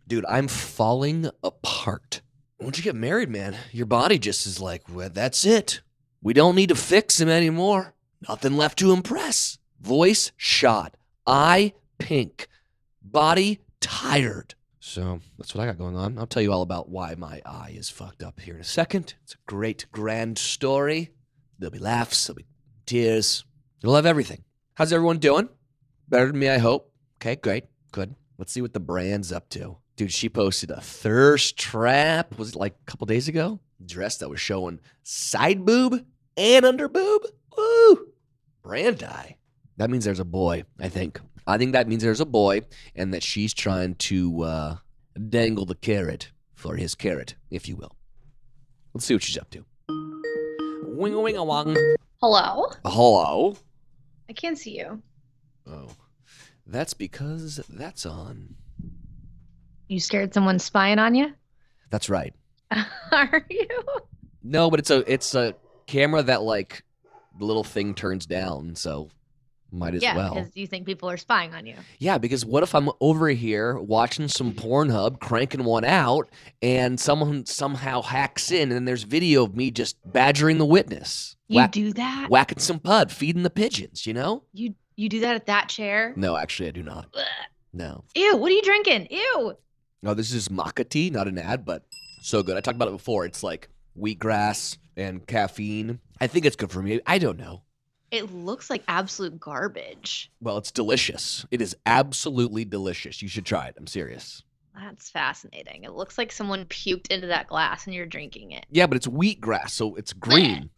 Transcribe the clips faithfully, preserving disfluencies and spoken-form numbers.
Dude, I'm falling apart. Once you get married, man, your body just is like, well, that's it. We don't need to fix him anymore. Nothing left to impress. Voice shot. Eye pink. Body tired. So that's what I got going on. I'll tell you all about why my eye is fucked up here in a second. It's a great, grand story. There'll be laughs. There'll be tears. You'll have everything. How's everyone doing? Better than me, I hope. Okay, great. Good. Let's see what the brand's up to. Dude, she posted a thirst trap. Was it like a couple days ago? Dress that was showing side boob and under boob. Woo! Brand eye. That means there's a boy, I think. I think that means there's a boy and that she's trying to uh, dangle the carrot for his carrot, if you will. Let's see what she's up to. Wing wing a wong. Hello? Hello? I can't see you. Oh, that's because that's on. You scared someone spying on you? That's right. Are you? No, but it's a it's a camera that like the little thing turns down, so might as yeah, well. because you think people are spying on you. Yeah, because what if I'm over here watching some Pornhub, cranking one out, and someone somehow hacks in, and then there's video of me just badgering the witness. You Whack- do that? Whacking some pud, feeding the pigeons, you know? You you do that at that chair? No, actually, I do not. Ugh. No. Ew, what are you drinking? Ew. No, this is maca tea, not an ad, but so good. I talked about it before. It's like wheatgrass and caffeine. I think it's good for me. I don't know. It looks like absolute garbage. Well, it's delicious. It is absolutely delicious. You should try it. I'm serious. That's fascinating. It looks like someone puked into that glass and you're drinking it. Yeah, but it's wheatgrass, so it's green.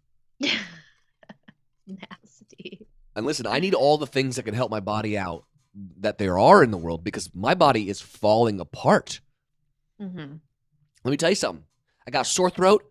Nasty. And listen, I need all the things that can help my body out that there are in the world because my body is falling apart. Mm-hmm. Let me tell you something. I got a sore throat.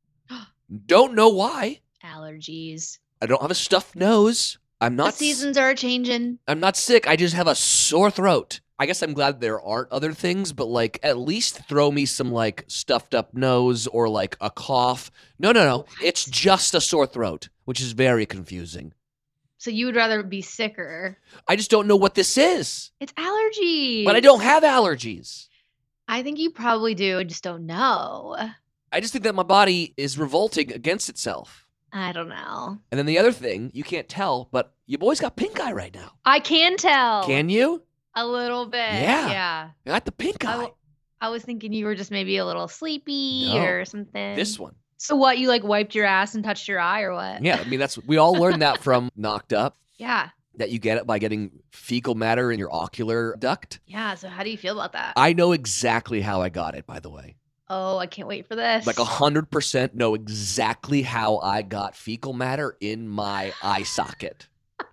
Don't know why. Allergies. I don't have a stuffed nose. I'm The not seasons are changing. I'm not sick. I just have a sore throat. I guess I'm glad there aren't other things, but like at least throw me some like stuffed up nose or like a cough. No, no, no. What? It's just a sore throat, which is very confusing. So you would rather be sicker. I just don't know what this is. It's allergies. But I don't have allergies. I think you probably do. I just don't know. I just think that my body is revolting against itself. I don't know. And then the other thing, you can't tell, but your boy's got pink eye right now. I can tell. Can you? A little bit. Yeah. Yeah. You got the pink I, eye. w- I was thinking you were just maybe a little sleepy No. or something. This one. So what, you like wiped your ass and touched your eye or what? Yeah, I mean, that's we all learned that from Knocked Up, Yeah. that you get it by getting fecal matter in your ocular duct. Yeah. So how do you feel about that? I know exactly how I got it, by the way. oh, I can't wait for this. Like one hundred percent know exactly how I got fecal matter in my eye socket.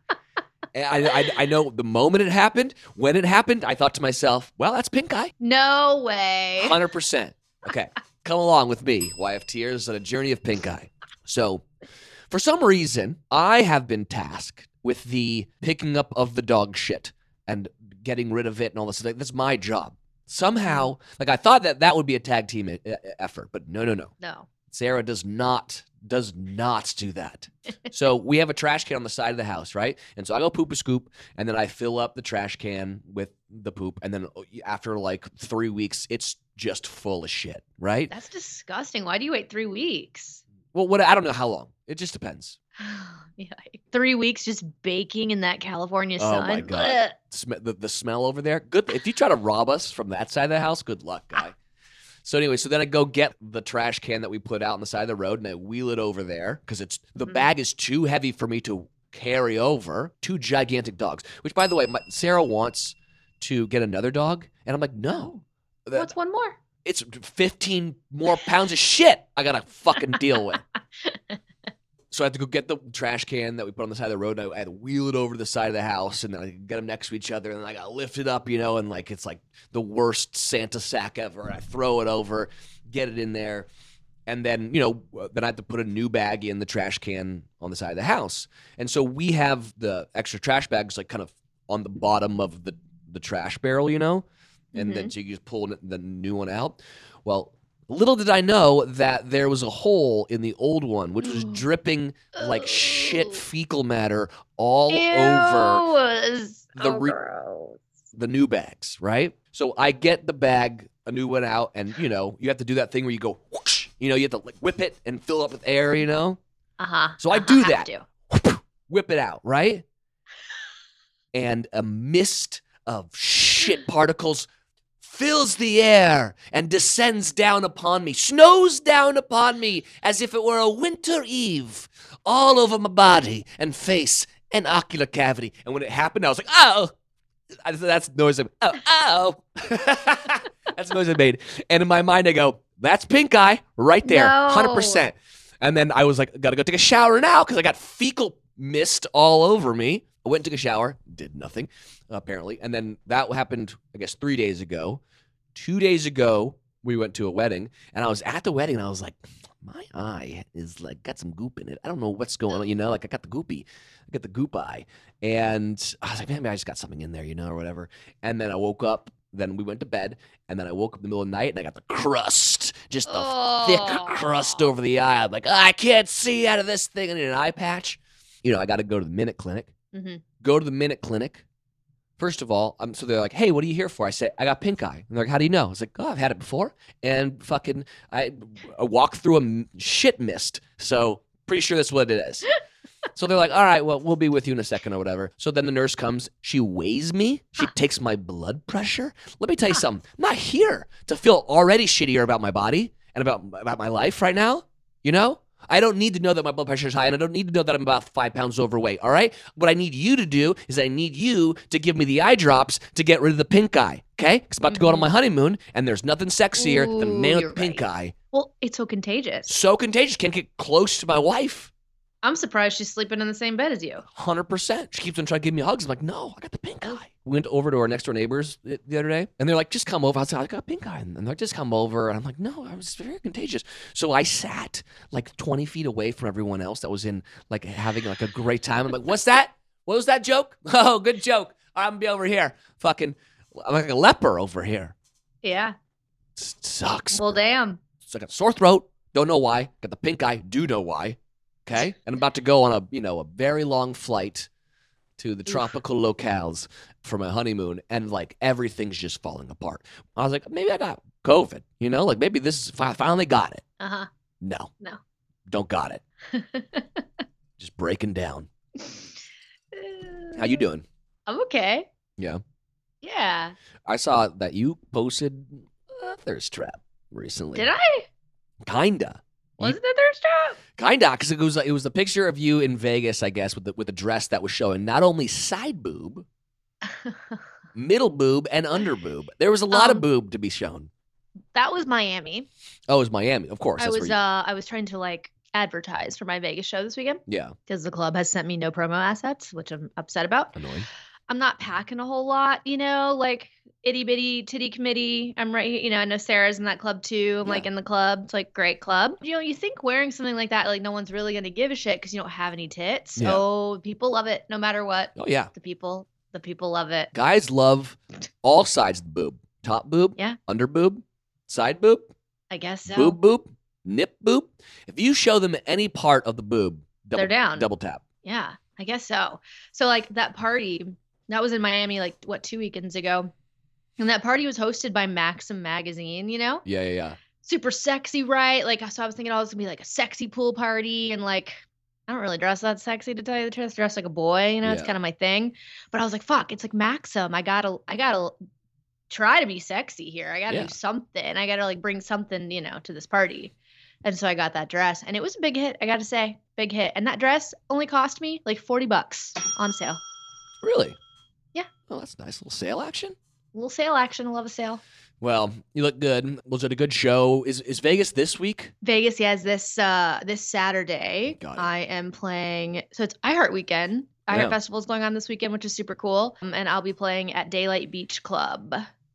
And I, I, I know the moment it happened, when it happened, I thought to myself, well, that's pink eye. No way. one hundred percent. Okay, come along with me, Y F Ters, on a journey of pink eye. So, for some reason, I have been tasked with the picking up of the dog shit and getting rid of it and all this. Like, that's my job. Somehow, like I thought that that would be a tag team e- e- effort, but no, no, no. No. Sarah does not does not do that. So we have a trash can on the side of the house, right? And so I go poop a scoop, and then I fill up the trash can with the poop, and then after like three weeks, it's just full of shit, right? That's disgusting. Why do you wait three weeks? Well, what I don't know how long. It just depends. Yeah. Three weeks just baking in that California Oh, sun. my God. Ugh. Sm- the, the smell over there. Good. If you try to rob us from that side of the house, good luck, guy. So anyway, so then I go get the trash can that we put out on the side of the road, and I wheel it over there because it's the Mhm. bag is too heavy for me to carry over. Two gigantic dogs. Which, by the way, my, Sarah wants to get another dog, and I'm like, no. That- What's one more? it's fifteen more pounds of shit I gotta fucking deal with. So I had to go get the trash can that we put on the side of the road, and I had to wheel it over to the side of the house, and then I get them next to each other, and then I got to lift it up, you know, and like it's like the worst Santa sack ever. I throw it over, get it in there, and then, you know, then I have to put a new bag in the trash can on the side of the house. And so we have the extra trash bags like kind of on the bottom of the, the trash barrel, you know, and then so you just pull the new one out. Well, little did I know that there was a hole in the old one, which was dripping like shit fecal matter all Ew, over so the re- gross. the new bags, right? So I get the bag a new one out, and you know you have to do that thing where you go, whoosh, you know, you have to like whip it and fill up with air, you know. Uh huh. So I uh-huh, do have that. to. Whip it out, right? And a mist of shit particles fills the air and descends down upon me, snows down upon me as if it were a winter eve, all over my body and face and ocular cavity. And when it happened, I was like, oh, that's the noise. I, oh, oh. That's the noise I made. And in my mind, I go, that's pink eye right there, No. one hundred percent. And then I was like, got to go take a shower now because I got fecal mist all over me. I went and took a shower, did nothing, apparently. And then that happened, I guess, three days ago. Two days ago, we went to a wedding, and I was at the wedding, and I was like, my eye is like, got some goop in it. I don't know what's going on, you know, like I got the goopy, I got the goop eye. And I was like, man, maybe I just got something in there, you know, or whatever. And then I woke up, then we went to bed, and then I woke up in the middle of the night, and I got the crust, just the Oh. thick crust over the eye. I'm like, oh, I can't see out of this thing. I need an eye patch. You know, I got to go to the Minute Clinic. Mm-hmm. Go to the Minute Clinic. First of all, um, so they're like, hey, what are you here for? I said, I got pink eye. And they're like, how do you know? I was like, oh, I've had it before. And fucking, I, I walked through a m- shit mist. So pretty sure that's what it is. So they're like, all right, well, we'll be with you in a second or whatever. So then the nurse comes. She weighs me. She Huh. takes my blood pressure. Let me tell you something. I'm not here to feel already shittier about my body and about, about my life right now. You know? I don't need to know that my blood pressure is high, and I don't need to know that I'm about five pounds overweight, all right? What I need you to do is I need you to give me the eye drops to get rid of the pink eye, okay? Because I'm about to go on my honeymoon, and there's nothing sexier than a Ooh, man with you're pink right. eye. Well, it's so contagious. So contagious, can't get close to my wife. I'm surprised she's sleeping in the same bed as you. one hundred percent. She keeps on trying to give me hugs. I'm like, no, I got the pink eye. We went over to our next door neighbors the the other day, and they're like, just come over. I was like, I got pink eye. And they're like, just come over. And I'm like, no, I was very contagious. So I sat like twenty feet away from everyone else that was in like having like a great time. I'm like, what's that? What was that joke? Oh, good joke. I'm gonna be over here. Fucking, I'm like a leper over here. Yeah. It sucks. Well, damn. So I got a sore throat. Don't know why. Got the pink eye. Do know why. Okay. And I'm about to go on a, you know, a very long flight to the Oof. tropical locales for my honeymoon, and like everything's just falling apart. I was like, maybe I got COVID, you know, like maybe this is, I finally got it. Uh huh. No, No. don't got it. Just breaking down. How you doing? I'm okay. Yeah. Yeah. I saw that you posted a thirst trap recently. Did I? Kinda. Was it the thirst trap? Kinda, because it was it was the picture of you in Vegas, I guess, with the with the dress that was showing not only side boob, middle boob, and under boob. There was a lot of Um, boob to be shown. That was Miami. Oh, it was Miami, of course. I That's was where you, uh I was trying to like advertise for my Vegas show this weekend yeah, because the club has sent me no promo assets, which I'm upset about. annoying. I'm not packing a whole lot, you know, like itty bitty titty committee. I'm right here, you know, I know Sarah's in that club too. I'm like Yeah. in the club. It's like great club. You know, you think wearing something like that, like no one's really gonna give a shit because you don't have any tits. Yeah. Oh, people love it no matter what. Oh yeah, The people, the people love it. guys love all sides of the boob: top boob, Yeah. under boob, side boob, I guess so. boob boob, nip boob. If you show them any part of the boob, double, They're down. Double tap. Yeah, I guess so. So like that party, that was in Miami like what two weekends ago. And that party was hosted by Maxim magazine, you know? Yeah, yeah, yeah. Super sexy, right? Like so I was thinking oh, it's gonna be like a sexy pool party and like I don't really dress that sexy to tell you the truth. I dress like a boy, you know, it's Yeah. kind of my thing. But I was like, fuck, it's like Maxim. I gotta I gotta try to be sexy here. I gotta Yeah. do something. I gotta like bring something, you know, to this party. And so I got that dress and it was a big hit, I gotta say. Big hit. And that dress only cost me like forty bucks on sale. Really? Yeah. Oh, that's nice. Little sale action. A little sale action. I love a sale. Well, you look good. Was it a good show? Is is Vegas this week? Vegas, yes, this uh this Saturday Got it. I am playing so it's iHeart Weekend. iHeart Yeah. Festival is going on this weekend, which is super cool. Um, and I'll be playing at Daylight Beach Club.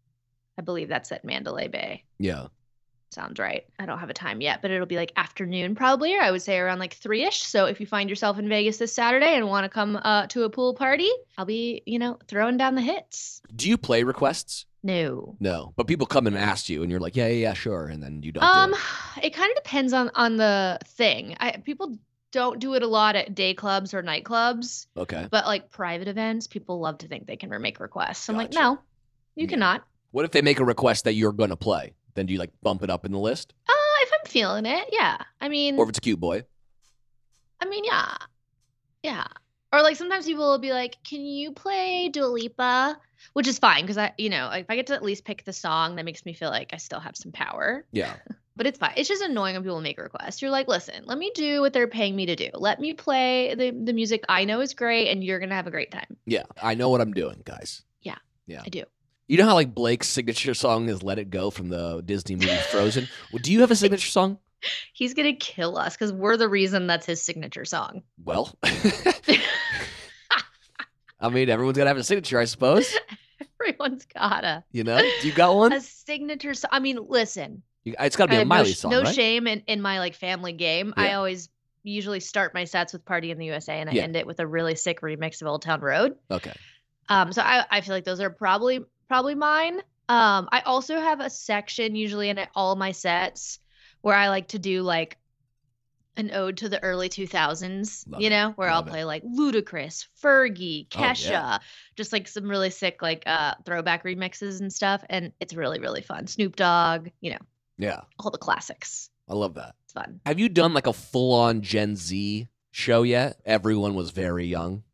I believe that's at Mandalay Bay. Yeah. Sounds right. I don't have a time yet, but it'll be like afternoon probably, or I would say around like three-ish. So if you find yourself in Vegas this Saturday and want to come uh, to a pool party, I'll be, you know, throwing down the hits. Do you play requests? No. No, but people come and ask you, and you're like, yeah, yeah, yeah, sure, and then you don't. Um, do it. it kind of depends on on the thing. I people don't do it a lot at day clubs or nightclubs, Okay. but like private events, people love to think they can make requests. I'm like, Gotcha. no, you Yeah. cannot. What if they make a request that you're going to play? Then do you like bump it up in the list? Uh, if I'm feeling it, yeah. I mean, Or if it's a cute boy? I mean, yeah, yeah. Or like sometimes people will be like, "Can you play Dua Lipa?" Which is fine because I, you know, like if I get to at least pick the song, that makes me feel like I still have some power. Yeah. But it's fine. It's just annoying when people make requests. You're like, listen, let me do what they're paying me to do. Let me play the, the music I know is great, and you're going to have a great time. Yeah. I know what I'm doing, guys. Yeah. Yeah. I do. You know how like Blake's signature song is Let It Go from the Disney movie Frozen? Well, do you have a signature song? He's going to kill us because we're the reason that's his signature song. Well, I mean, everyone's got to have a signature, I suppose. Everyone's gotta. You know? Do you got one? A signature song. I mean, listen. You, it's got to be I a have Miley no, sh- song, no right? shame in, in my like family game. I Yeah. always usually start my sets with Party in the U S A and I Yeah. end it with a really sick remix of Old Town Road. Okay. Um, so I, I feel like those are probably probably mine. Um, I also have a section usually in all my sets where I like to do like an ode to the early two thousands, Love you it. know, where I'll Love it. play like Ludacris, Fergie, Oh, yeah. Kesha, just like some really sick like uh throwback remixes and stuff. And it's really, really fun. Snoop Dogg, you know, Yeah. all the classics. I love that. It's fun. Have you done like a full-on Gen Z show yet? Everyone was very young.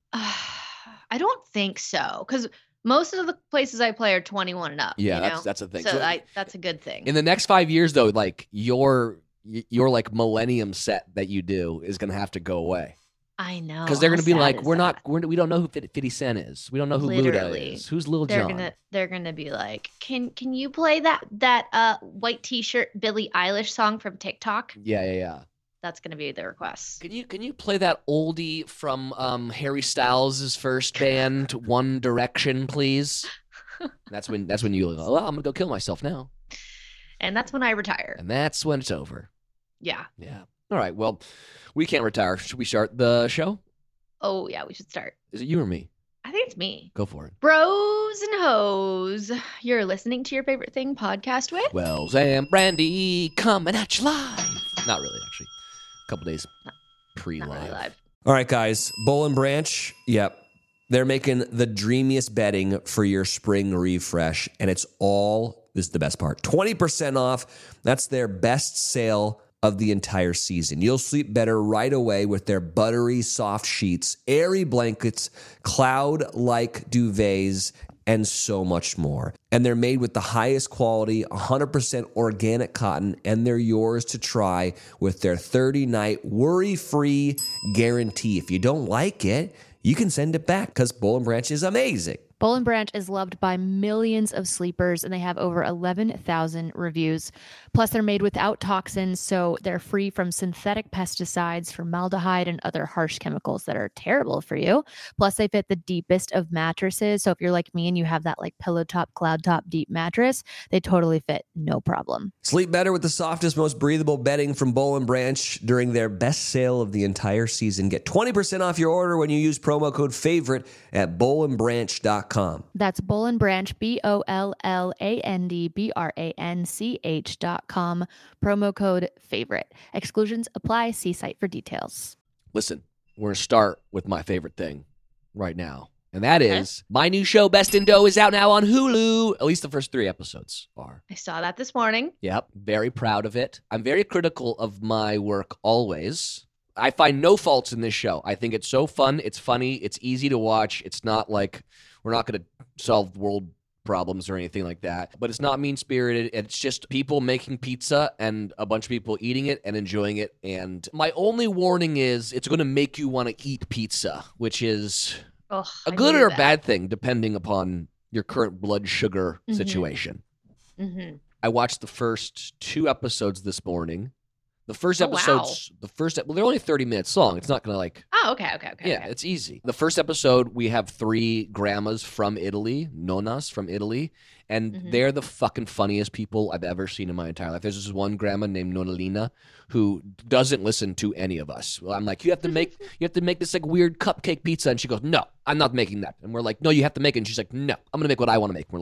I don't think so, because most of the places I play are twenty-one and up. Yeah, you that's know? that's the thing. So, So I, that's a good thing. in the next five years, though, like your your like millennium set that you do is gonna have to go away I know. because they're how gonna be sad like, is we're not, that? we're, we don't know who fifty Cent is. We don't know who Literally. Luda is. Who's Lil They're Jon? gonna they're gonna be like, can can you play that that uh white T-shirt Billie Eilish song from TikTok? Yeah, yeah, yeah. That's gonna be the request. Can you can you play that oldie from um, Harry Styles' first band, One Direction, please? That's when that's when you go, well, I'm gonna go kill myself now, And that's when I retire. and that's when it's over. Yeah. Yeah. All right. Well, we can't retire. Should we start the show? Oh yeah, we should start. Is it you or me? I think it's me. Go for it. Bros and hoes. You're listening to Your Favorite Thing podcast with Wells and Brandy coming at you live. Not really, actually. A couple days pre-live. Not really live. All right, guys. Bowl and Branch, yep. They're making the dreamiest bedding for your spring refresh, and it's all, this is the best part, twenty percent off. That's their best sale of the entire season. You'll sleep better right away with their buttery soft sheets, airy blankets, cloud-like duvets, and so much more. And they're made with the highest quality, one hundred percent organic cotton, and they're yours to try with their thirty-night worry-free guarantee. If you don't like it, you can send it back because Bowl and Branch is amazing. Bowl and Branch is loved by millions of sleepers, and they have over eleven thousand reviews. Plus, they're made without toxins, so they're free from synthetic pesticides, formaldehyde, and other harsh chemicals that are terrible for you. Plus, they fit the deepest of mattresses, so if you're like me and you have that like pillow top, cloud top, deep mattress, they totally fit, no problem. Sleep better with the softest, most breathable bedding from Bowl and Branch during their best sale of the entire season. Get twenty percent off your order when you use promo code FAVORITE at bowl and branch dot com. That's Boll and Branch, B O L L A N D B R A N C H dot com. Promo code FAVORITE. Exclusions apply. See site for details. Listen, we're going to start with my favorite thing right now. And that is my new show, Best in Dough, is out now on Hulu. At least the first three episodes are. I saw that this morning. Yep. Very proud of it. I'm very critical of my work always. I find no faults in this show. I think it's so fun. It's funny. It's easy to watch. It's not like we're not going to solve world problems or anything like that. But it's not mean-spirited. It's just people making pizza and a bunch of people eating it and enjoying it. And my only warning is it's going to make you want to eat pizza, which is Ugh, a I good hated or a that. bad thing, depending upon your current blood sugar Mhm. situation. Mm-hmm. I watched the first two episodes this morning. The first Oh, wow. episodes, the first, well, they're only thirty minutes long. It's not going to like, Oh, okay, okay, okay. yeah, okay. it's easy. The first episode, we have three grandmas from Italy, nonnas from Italy, and Mhm. they're the fucking funniest people I've ever seen in my entire life. There's this one grandma named Nonnalina who doesn't listen to any of us. Well, I'm like, you have to make, you have to make this like weird cupcake pizza, and she goes, no, I'm not making that. And we're like, no, you have to make it. And she's like, no, I'm gonna make what I want to make. And we're like,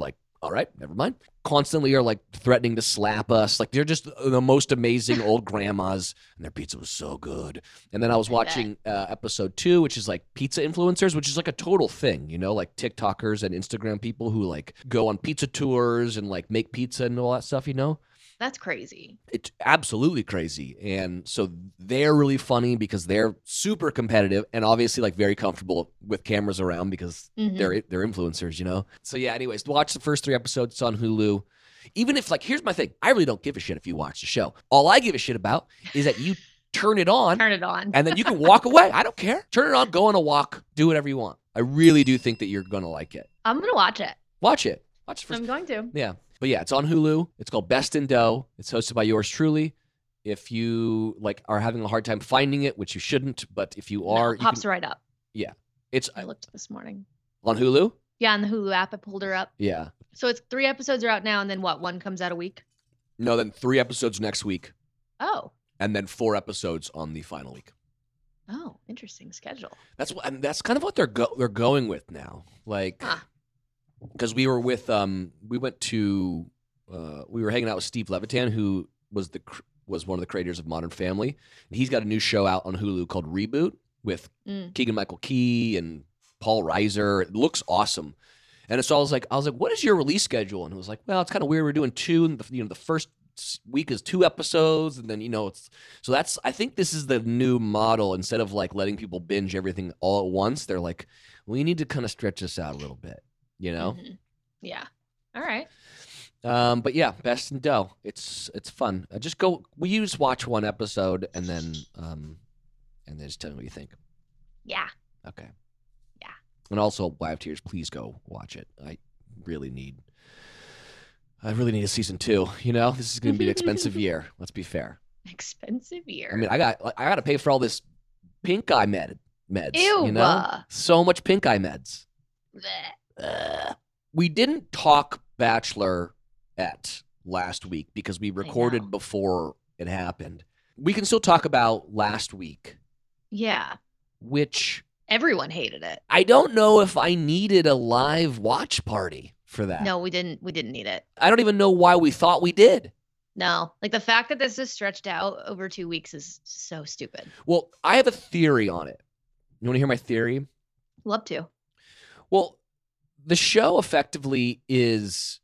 All right, never mind. Constantly are like threatening to slap us. Like they're just the most amazing old grandmas, and their pizza was so good. And then I was I watching uh, episode two, which is like pizza influencers, which is like a total thing, you know, like TikTokers and Instagram people who like go on pizza tours and like make pizza and all that stuff, you know? That's crazy. It's absolutely crazy. And so they're really funny because they're super competitive and obviously like very comfortable with cameras around because Mhm. they're they're influencers, you know? So yeah, anyways, watch the first three episodes. It's on Hulu. Even if like, here's my thing. I really don't give a shit if you watch the show. All I give a shit about is that you turn it on Turn it on. and then you can walk away. I don't care. Turn it on, go on a walk, do whatever you want. I really do think that you're going to like it. I'm gonna watch it. Watch it. Watch the first I'm going to. Yeah. But yeah, it's on Hulu. It's called Best in Dough. It's hosted by yours truly. If you like are having a hard time finding it, which you shouldn't, but if you are, No, you pops can- right up. it's I looked this morning. on Hulu. Yeah, on the Hulu app, I pulled her up. Yeah. So it's three episodes are out now, and then what? One comes out a week. No, then three episodes next week, Oh, and then four episodes on the final week. oh, interesting schedule. That's what, and that's kind of what they're go, they're going with now. Like, Huh. because we were with um, we went to uh, we were hanging out with Steve Levitan, who was the cr- was one of the creators of Modern Family, and he's got a new show out on Hulu called Reboot with Mm. Keegan Michael Key and Paul Reiser. It looks awesome. And so I was like, I was like, what is your release schedule? And it was like, well, it's kind of weird. We're doing two, and the, you know, the first s- week is two episodes, and then you know, it's so that's. I think this is the new model. Instead of like letting people binge everything all at once, they're like, we need to kind of stretch this out a little bit, you know. Mhm. Yeah. All right. Um, but yeah, Best in Dough. It's it's fun. Uh, just go. Will you just watch one episode and then um, and then just tell me what you think? Yeah. Okay. Yeah. And also, Wild Tears, please go watch it. I really need. I really need a season two. You know, this is going to be an expensive year. Let's be fair. Expensive year. I mean, I got I got to pay for all this pink eye med meds. Ew. You know, so much pink eye meds. Bleh. Ugh. We didn't talk Bachelor at last week because we recorded know. before it happened. We can still talk about last week, Yeah. which Everyone hated it. I don't know if I needed a live watch party for that. No, we didn't. We didn't need it. I don't even know why we thought we did. No, like the fact that this is stretched out over two weeks is so stupid. Well, I have a theory on it. You want to hear my theory? Love to. Well, the show effectively is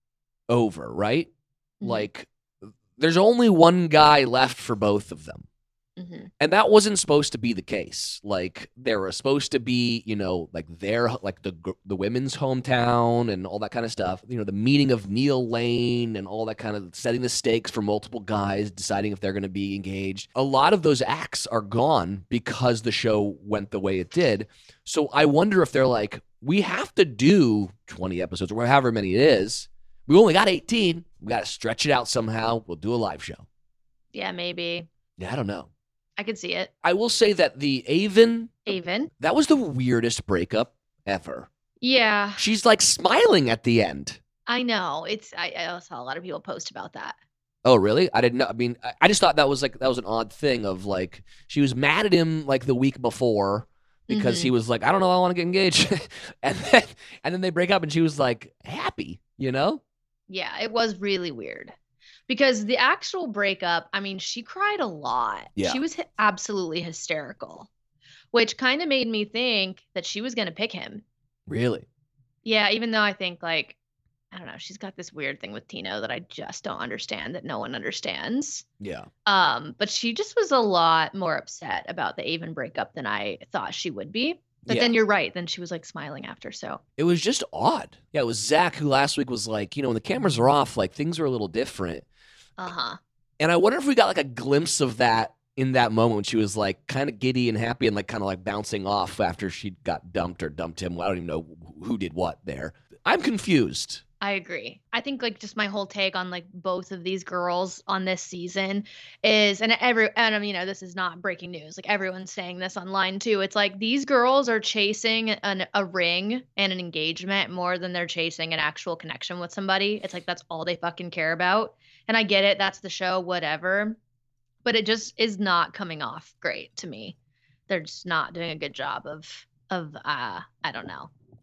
over, right? Mhm. Like, there's only one guy left for both of them. Hmm. And that wasn't supposed to be the case. Like, there was supposed to be, you know, like their, like the gr- the women's hometown and all that kind of stuff. You know, the meeting of Neil Lane and all that kind of setting the stakes for multiple guys, deciding if they're going to be engaged. A lot of those acts are gone because the show went the way it did. So I wonder if they're like, we have to do twenty episodes or however many it is. We only got eighteen. We got to stretch it out somehow. We'll do a live show. Yeah, maybe. Yeah, I don't know. I could see it. I will say that the Avon, Avon. that was the weirdest breakup ever. Yeah, She's like smiling at the end. I know. It's. I, I saw a lot of people post about that. Oh, really? I didn't know. I mean, I- I just thought that was like, that was an odd thing of like, she was mad at him like the week before because Mhm. he was like, I don't know, I want to get engaged. and then, and then they break up and she was like happy, you know? Yeah, it was really weird. Because the actual breakup, I mean, she cried a lot. Yeah. She was hy- absolutely hysterical, which kind of made me think that she was going to pick him. Really? Yeah, even though I think, like, I don't know, she's got this weird thing with Tino that I just don't understand, that no one understands. Yeah. Um, but she just was a lot more upset about the Avon breakup than I thought she would be. But Yeah. then you're right. Then she was like smiling after. So It was just odd. Yeah, it was Zach who last week was like, you know, when the cameras are off, like things are a little different. uh huh. And I wonder if we got like a glimpse of that in that moment when she was like kind of giddy and happy and like kind of like bouncing off after she got dumped or dumped him. I don't even know who did what there. I'm confused. I agree. I think like just my whole take on like both of these girls on this season is, and every, and um, you know, this is not breaking news. Like everyone's saying this online too. It's like these girls are chasing an, a ring and an engagement more than they're chasing an actual connection with somebody. It's like that's all they fucking care about. And I get it. That's the show, whatever. But it just is not coming off great to me. They're just not doing a good job of of uh I don't know.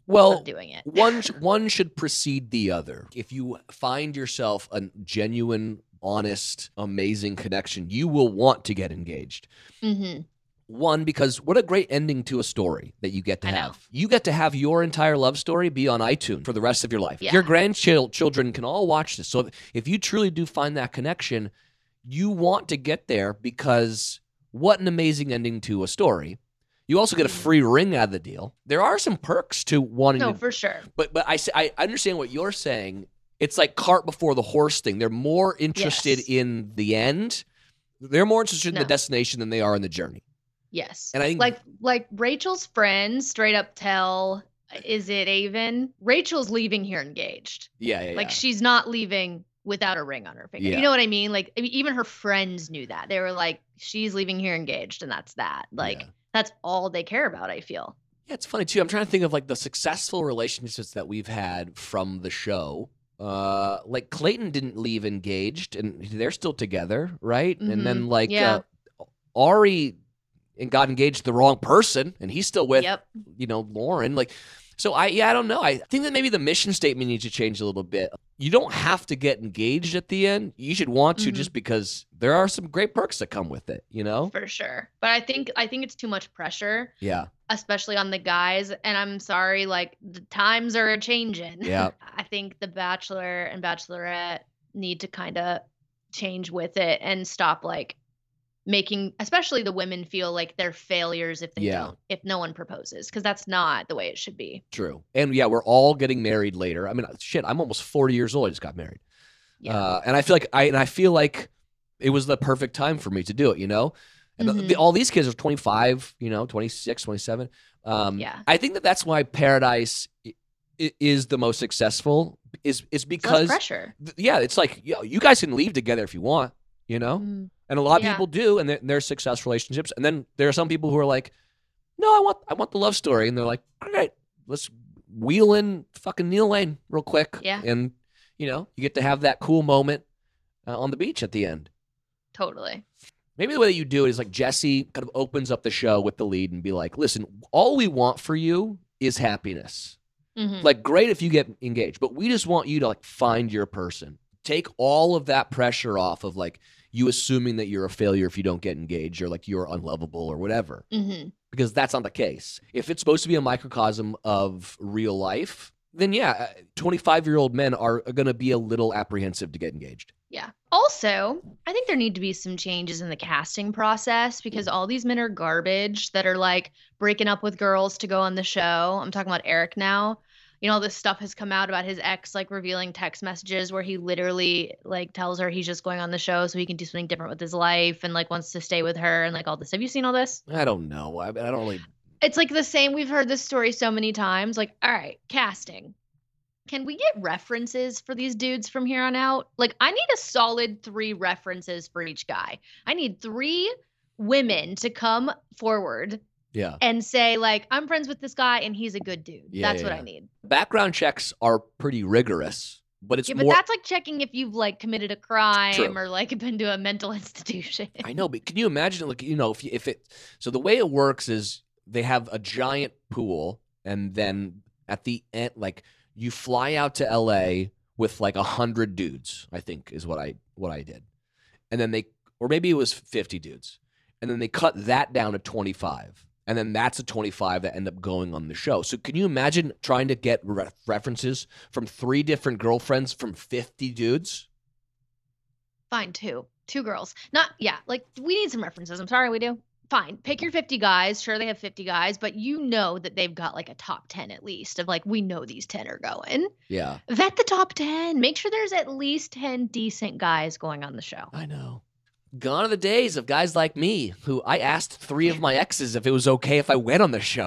Well, of doing it. one sh- one should precede the other. If you find yourself a genuine, honest, amazing connection, you will want to get engaged. Mm-hmm. One, because what a great ending to a story that you get to I know. have. You get to have your entire love story be on iTunes for the rest of your life. Yeah. Your grandchildren can all watch this. So if you truly do find that connection, you want to get there because what an amazing ending to a story. You also get a free ring out of the deal. There are some perks to wanting No, to, for sure. but but I, s- I understand what you're saying. It's like cart before the horse thing. They're more interested Yes. in the end. They're more interested in the No. destination than they are in the journey. Yes. And I think like like Rachel's friends straight up tell, is it Avon? Rachel's leaving here engaged. yeah, yeah, Like yeah. she's not leaving without a ring on her finger. Yeah. You know what I mean? Like I mean, even her friends knew that. They were like, she's leaving here engaged, and that's that. Like Yeah. that's all they care about, I feel. Yeah, it's funny too. I'm trying to think of like the successful relationships that we've had from the show. Uh, like Clayton didn't leave engaged, and they're still together, right? And then Mhm. like Yeah. uh, Ari and got engaged to the wrong person, and he's still with Yep. you know Lauren. Like, so I yeah, I don't know. I think that maybe the mission statement needs to change a little bit. You don't have to get engaged at the end. You should want to Mhm. just because there are some great perks that come with it. You know? For sure. But I think I think it's too much pressure, Yeah. especially on the guys. And I'm sorry, like the times are changing. Yeah. I think the Bachelor and Bachelorette need to kind of change with it and stop like making especially the women feel like they're failures if they Yeah. don't, if no one proposes, because that's not the way it should be. True. And yeah, we're all getting married later. I mean, shit, I'm almost forty years old. I just got married. Yeah. Uh, and I feel like I and I feel like it was the perfect time for me to do it, you know? And the- the, Mhm. all these kids are twenty-five, you know, twenty-six, twenty-seven. Um, Yeah. I think that that's why Paradise i- i- is the most successful is is Less because pressure. th- yeah, it's like yo, you guys can leave together if you want, you know? Mm. And a lot of Yeah. people do, and they're, they're successful relationships. And then there are some people who are like, "No, I want, I want the love story," and they're like, "All right, let's wheel in fucking Neil Lane real quick." Yeah. And you know, you get to have that cool moment uh, on the beach at the end. Totally. Maybe the way that you do it is like Jesse kind of opens up the show with the lead and be like, "Listen, all we want for you is happiness. Mhm. Like, great if you get engaged, but we just want you to like find your person. Take all of that pressure off of like." You assuming that you're a failure if you don't get engaged or like you're unlovable or whatever, Mhm. because that's not the case. If it's supposed to be a microcosm of real life, then yeah, twenty-five-year-old men are going to be a little apprehensive to get engaged. Yeah. Also, I think there need to be some changes in the casting process because all these men are garbage that are like breaking up with girls to go on the show. I'm talking about Eric now. You know, all this stuff has come out about his ex like revealing text messages where he literally like tells her he's just going on the show so he can do something different with his life and like wants to stay with her and like all this. Have you seen all this? I don't know. I, I don't really. It's like the same. We've heard this story so many times. Like, all right, casting. Can we get references for these dudes from here on out? Like, I need a solid three references for each guy. I need three women to come forward Yeah. and say, like, I'm friends with this guy and he's a good dude. Yeah, That's yeah, what yeah. I need. Background checks are pretty rigorous, but it's Yeah, but more. that's like checking if you've like committed a crime True. or like been to a mental institution. I know, but can you imagine, like, you know, if you, if it, so the way it works is they have a giant pool, and then at the end, like, you fly out to L A with like a hundred dudes, I think is what I what I did, and then they, or maybe it was fifty dudes, and then they cut that down to twenty-five, and then that's a twenty-five that end up going on the show. So can you imagine trying to get re- references from three different girlfriends from fifty dudes? Fine, two. Two girls. Not, yeah, like we need some references. I'm sorry, we do. Fine. Pick your fifty guys. Sure, they have fifty guys, but you know that they've got like a top ten at least of like, we know these ten are going. Yeah, Vet the top ten. Make sure there's at least ten decent guys going on the show. I know. Gone are the days of guys like me who I asked three of my exes if it was okay if I went on the show.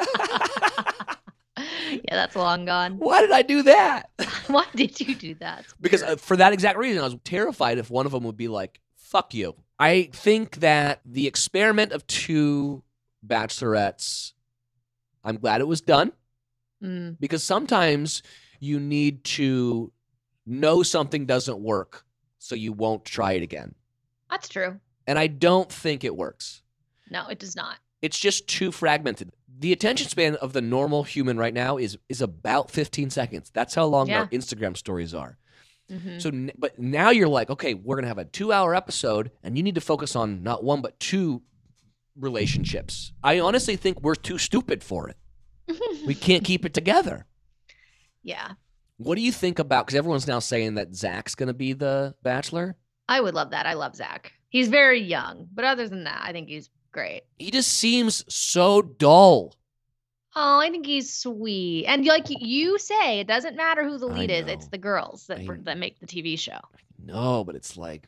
Yeah, that's long gone. Why did I do that? Why did you do that? It's Because weird. uh, for that exact reason, I was terrified if one of them would be like, fuck you. I think that the experiment of two bachelorettes, I'm glad it was done, Mm, because sometimes you need to know something doesn't work so you won't try it again. that's true. And I don't think it works. No, it does not. It's just too fragmented. The attention span of the normal human right now is is about fifteen seconds. That's how long Yeah. our Instagram stories are. Mhm. So, n- but now you're like, okay, we're gonna have a two-hour episode, and you need to focus on not one but two relationships. I honestly think we're too stupid for it. We can't keep it together. Yeah. What do you think about? Because everyone's now saying that Zach's gonna be the Bachelor. I would love that. I love Zach. He's very young, but other than that, I think he's great. He just seems so dull. Oh, I think he's sweet. And like you say, it doesn't matter who the I lead is. It's know. the girls that I br- that make the T V show. No, but it's like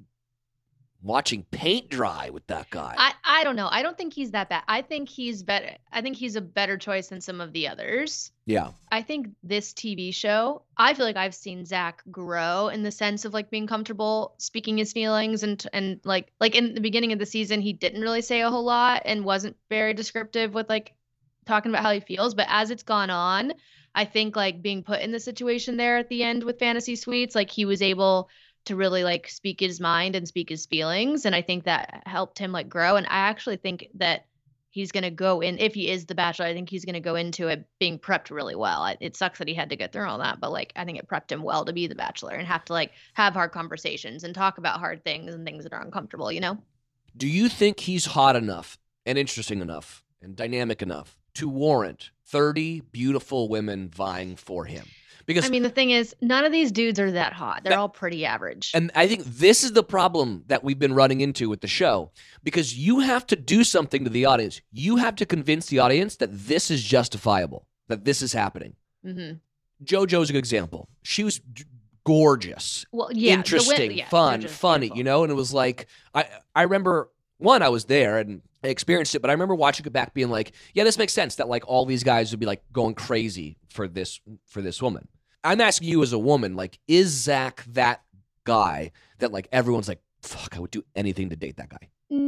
watching paint dry with that guy. I, I don't know. I don't think he's that bad. I think he's better. I think he's a better choice than some of the others. yeah. I think this T V show, I feel like I've seen Zach grow in the sense of like being comfortable speaking his feelings and and like like in the beginning of the season, he didn't really say a whole lot and wasn't very descriptive with like talking about how he feels. But as it's gone on, I think like being put in the situation there at the end with Fantasy Suites, like he was able to really like speak his mind and speak his feelings. And I think that helped him like grow. And I actually think that he's going to go in, if he is the Bachelor, I think he's going to go into it being prepped really well. I, it sucks that he had to get through all that, but like, I think it prepped him well to be the Bachelor and have to like have hard conversations and talk about hard things and things that are uncomfortable, you know? Do you think he's hot enough and interesting enough and dynamic enough to warrant thirty beautiful women vying for him? Because I mean, the thing is, none of these dudes are that hot. They're That- all pretty average. And I think this is the problem that we've been running into with the show, because you have to do something to the audience. You have to convince the audience that this is justifiable, that this is happening. hmm JoJo's a good example. She was d- gorgeous, Well, yeah. the wi- interesting, yeah, they're fun, just funny, beautiful. you know? And it was like, I, I remember, one, I was there and I experienced it, but I remember watching it back being like, yeah, this makes sense that like all these guys would be like going crazy for this, for this woman. I'm asking you as a woman, like, is Zach that guy that like everyone's like, fuck, I would do anything to date that guy?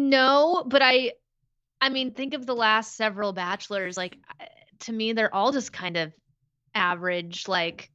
No, but I, I mean, think of the last several Bachelors. Like, I- to me, they're all just kind of average, like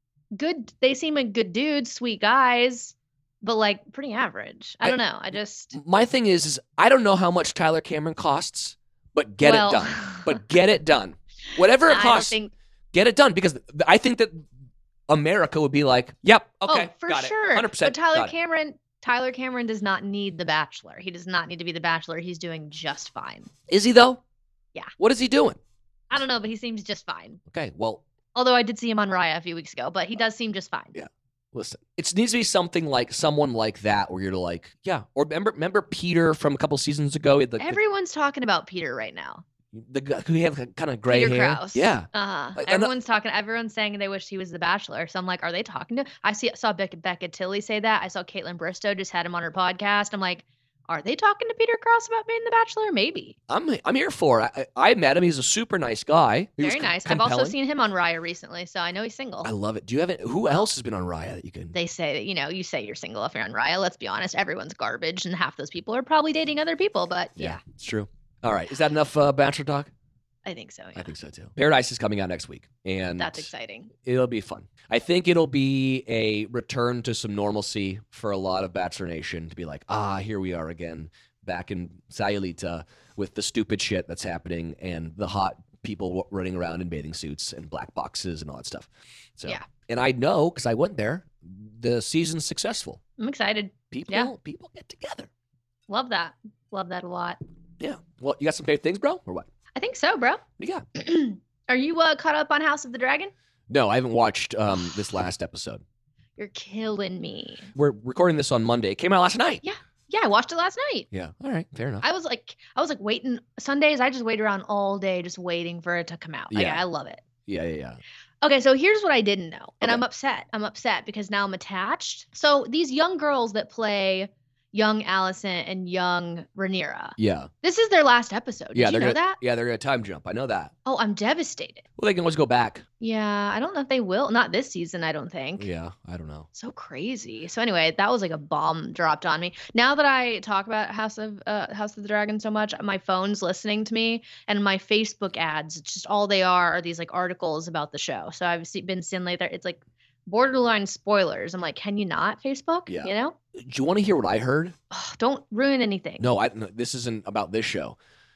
good. They seem like good dudes, sweet guys, but like pretty average. I I- don't know. I just My thing is, is I don't know how much Tyler Cameron costs, but get well, it done. But get it done. Whatever it I don't costs, think. get it done, because th- I think that America would be like, yep, okay, oh, for got sure. it, one hundred percent. But Tyler got it. Cameron, Tyler Cameron does not need the Bachelor. He does not need to be the Bachelor. He's doing just fine. Is he though? Yeah. What is he doing? I don't know, but he seems just fine. Okay, well, Although I did see him on Raya a few weeks ago, but he does seem just fine. Yeah. listen, it needs to be something like someone like that where you're like, yeah. Or remember, remember Peter from a couple seasons ago? The, the, Everyone's talking about Peter right now. the guy who had kind of gray Peter hair. Krause. Yeah. Uh-huh. Like, and, uh, Everyone's talking. Everyone's saying they wish he was the Bachelor. So I'm like, are they talking to? I see. Saw Becca, Becca Tilly say that. I saw Caitlin Bristow just had him on her podcast. I'm like, are they talking to Peter Krause about being the Bachelor? Maybe. I'm I'm here for it. I, I met him. He's a super nice guy. He was Very co- nice. I've also compelling. seen him on Raya recently, so I know he's single. I love it. Do you have it? Who else has been on Raya that you can? They say that, you know, you say you're single if you're on Raya. Let's be honest, everyone's garbage, and half those people are probably dating other people. But yeah, it's true. All right, is that enough uh, Bachelor talk? I think so. Yeah. I think so too. Paradise is coming out next week, and That's exciting. it'll be fun. I think it'll be a return to some normalcy for a lot of Bachelor Nation to be like, ah, here we are again, back in Sayulita with the stupid shit that's happening and the hot people w- running around in bathing suits and black boxes and all that stuff. So, Yeah. and I know because I went there, the season's successful. I'm excited. People, Yeah. people get together. Love that. Love that a lot. Yeah. Well, you got some favorite things, bro, or what? I think so, bro. What do you got? Are you uh, caught up on House of the Dragon? No, I haven't watched um, this last episode. You're killing me. We're recording this on Monday. It came out last night. Yeah. Yeah, I watched it last night. Yeah. All right. Fair enough. I was like, I was like waiting. Sundays, I just wait around all day, just waiting for it to come out. Like, Yeah. I love it. Yeah. Yeah. Yeah. Okay, so here's what I didn't know, and Okay. I'm upset. I'm upset because now I'm attached. So these young girls that play young Allison and young Rhaenyra, Yeah. this is their last episode. Did Yeah. you They're know gonna, that? Yeah. They're gonna time jump. I know that. Oh, I'm devastated. Well, they can always go back. Yeah, I don't know if they will. Not this season, I don't think. Yeah. I don't know. So crazy. So anyway, that was like a bomb dropped on me. Now that I talk about House of uh, House of the Dragon so much, my phone's listening to me, and my Facebook ads, it's just all they are are these like articles about the show. So I've see, been seeing later. It's like borderline spoilers. I'm like, can you not Facebook? Yeah. You know, Do you want to hear what I heard? Ugh, don't ruin anything. No. I. No, this isn't about this show.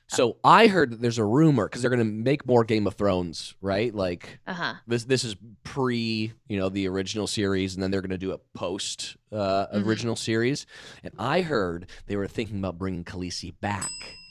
So I heard that there's a rumor because they're going to make more Game of Thrones, right? Like Uh huh. this this is pre, you know, the original series, and then they're going to do a post uh, Mhm. original series. And I heard they were thinking about bringing Khaleesi back.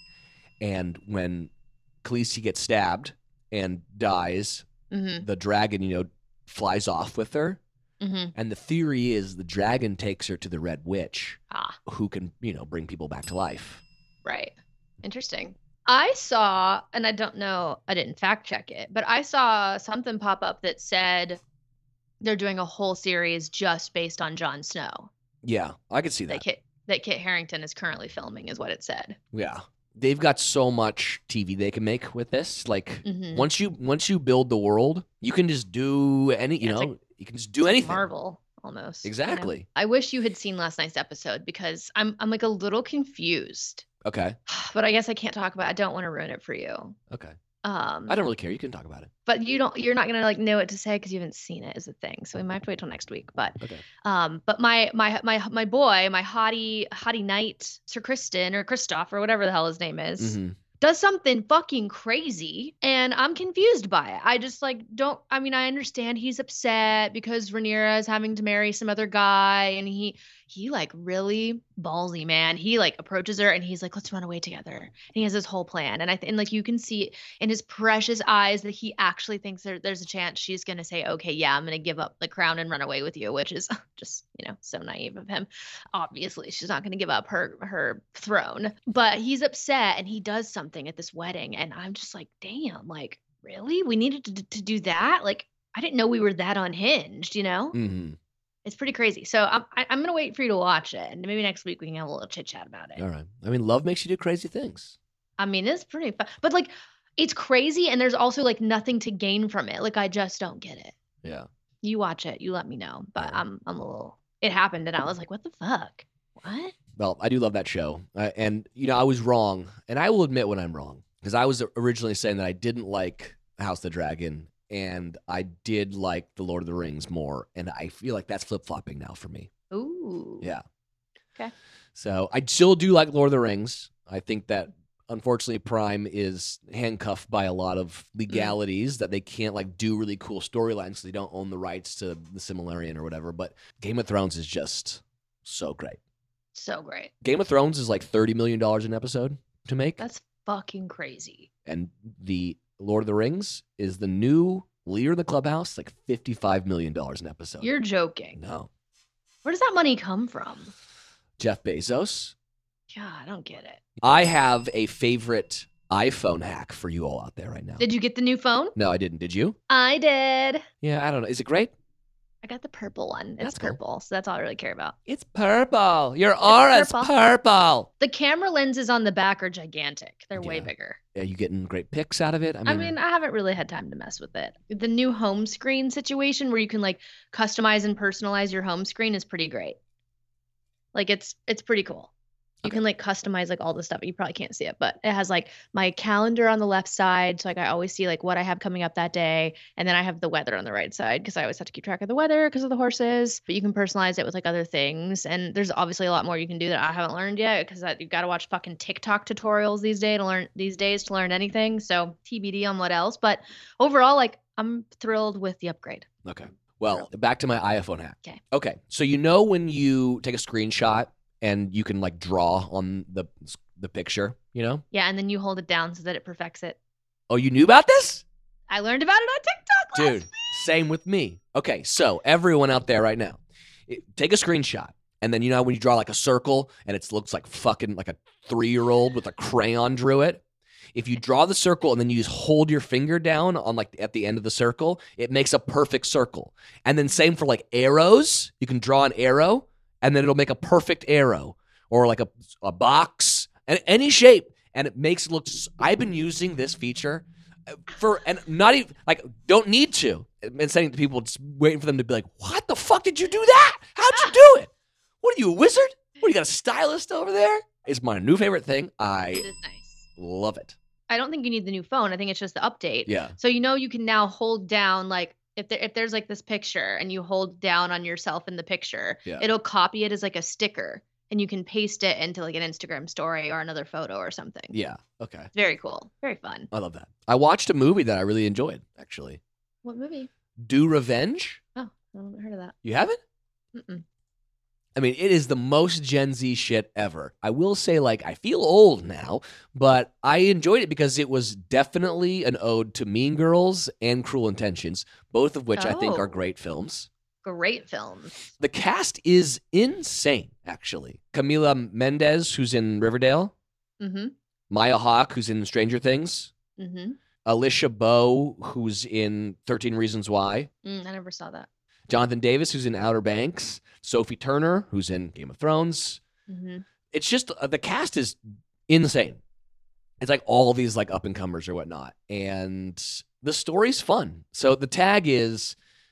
And when Khaleesi gets stabbed and dies, Mm-hmm. the dragon, you know, flies off with her. Mm-hmm. And the theory is the dragon takes her to the Red Witch, Ah, who can, you know, bring people back to life. right. Interesting. I saw, and I don't know, I didn't fact check it, but I saw something pop up that said they're doing a whole series just based on Jon Snow. Yeah, I could see That that. Kit that Kit Harington is currently filming, is what it said. Yeah. They've got so much T V they can make with this. Like Mhm. once you once you build the world, you can just do any, you Yeah, it's know, like- you can just do anything. Marvel almost. you know? Exactly. I wish you had seen last night's episode because I'm I'm like a little confused. Okay. But I guess I can't talk about it. I don't want to ruin it for you. Okay. Um I don't really care. You can talk about it. but you don't you're not gonna like know what to say because you haven't seen it is the thing. So we might have to wait till next week. But Okay. um but my my my my boy, my hottie hottie knight, Sir Kristen or Christoph or whatever the hell his name is, hmm does something fucking crazy and I'm confused by it. I just like don't I mean I understand he's upset because Rhaenyra is having to marry some other guy and he he like really ballsy, man. He like approaches her and he's like, let's run away together. And he has this whole plan. And I th- and like you can see in his precious eyes that he actually thinks there, there's a chance she's gonna say, okay, yeah, I'm gonna give up the crown and run away with you, which is just, you know, so naive of him. Obviously, she's not gonna give up her her throne. But he's upset and he does something at this wedding, and I'm just like, damn, like, really? We needed to, to do that? Like, I didn't know we were that unhinged, you know? hmm It's pretty crazy. So I'm I, I'm gonna wait for you to watch it, and maybe next week we can have a little chit chat about it. All right. I mean, love makes you do crazy things. I mean, it's pretty fun, but like, it's crazy, and there's also like nothing to gain from it. Like, I just don't get it. Yeah. You watch it, you let me know. But Yeah. I'm I'm a little. It happened, and I was like, what the fuck? What? Well, I do love that show. Uh, and, you know, I was wrong. And I will admit when I'm wrong. Because I was originally saying that I didn't like House of the Dragon. And I did like The Lord of the Rings more. And I feel like that's flip flopping now for me. Ooh. Yeah. Okay. So I still do like Lord of the Rings. I think that unfortunately Prime is handcuffed by a lot of legalities that they can't like do really cool storylines because they don't own the rights to the Silmarillion or whatever. But Game of Thrones is just so great. So great. Game of Thrones is like thirty million dollars an episode to make. That's fucking crazy. And the Lord of the Rings is the new Leader of the Clubhouse, like fifty-five million dollars an episode. You're joking. No. Where does that money come from? Jeff Bezos. God, I don't get it. I have a favorite iPhone hack for you all out there right now. Did you get the new phone? No, I didn't. Did you? I did. Yeah, I don't know. Is it great? I got the purple one. It's That's cool. purple, so that's all I really care about. It's purple. Your aura's purple. purple. The camera lenses on the back are gigantic. They're way Yeah. bigger. Are you getting great pics out of it? I mean, I mean, I haven't really had time to mess with it. The new home screen situation where you can like customize and personalize your home screen is pretty great. Like it's it's pretty cool. You Okay. can like customize like all the stuff. You probably can't see it, but it has like my calendar on the left side. So like I always see like what I have coming up that day. And then I have the weather on the right side because I always have to keep track of the weather because of the horses. But you can personalize it with like other things. And there's obviously a lot more you can do that I haven't learned yet because you've got to watch fucking TikTok tutorials these days to learn these days to learn anything. So T B D on what else. But overall, like I'm thrilled with the upgrade. okay. Well, back to my iPhone hack. Okay. Okay. So you know when you take a screenshot and you can like draw on the the picture, you know? Yeah, and then you hold it down so that it perfects it. Oh, you knew about this? I learned about it on TikTok last Dude, same with me. Okay, so everyone out there right now, it- take a screenshot. And then, you know, when you draw like a circle and it looks like fucking like a three-year-old with a crayon drew it, if you draw the circle and then you just hold your finger down on like at the end of the circle, it makes a perfect circle. And then same for like arrows. You can draw an arrow and then it'll make a perfect arrow or like a, a box and any shape. And it makes it look, s- I've been using this feature for, and not even like, don't need to. And saying to people, just waiting for them to be like, what the fuck did you do that? How'd you do it? What are you, a wizard? What, you got a stylist over there? It's my new favorite thing. It I is nice. love it. I don't think you need the new phone. I think it's just the update. Yeah. So you know you can now hold down like if there if there's like this picture and you hold down on yourself in the picture, Yeah. it'll copy it as like a sticker and you can paste it into like an Instagram story or another photo or something. Yeah. Okay. It's very cool. Very fun. I love that. I watched a movie that I really enjoyed, actually. What movie? Do Revenge. Oh, I haven't heard of that. You haven't? Mm-mm. I mean, it is the most Gen Z shit ever. I will say, like, I feel old now, but I enjoyed it because it was definitely an ode to Mean Girls and Cruel Intentions, both of which I think are Oh. great films. Great film. The cast is insane, actually. Camila Mendez, who's in Riverdale, Mm-hmm. Maya Hawke, who's in Stranger Things, Mm-hmm. Alicia Bowe, who's in thirteen Reasons Why, Mm, I never saw that. Jonathan Davis, who's in Outer Banks, Sophie Turner, who's in Game of Thrones. Mm-hmm. It's just uh, the cast is insane. It's like all these like up and comers or whatnot, and the story's fun. So the tag is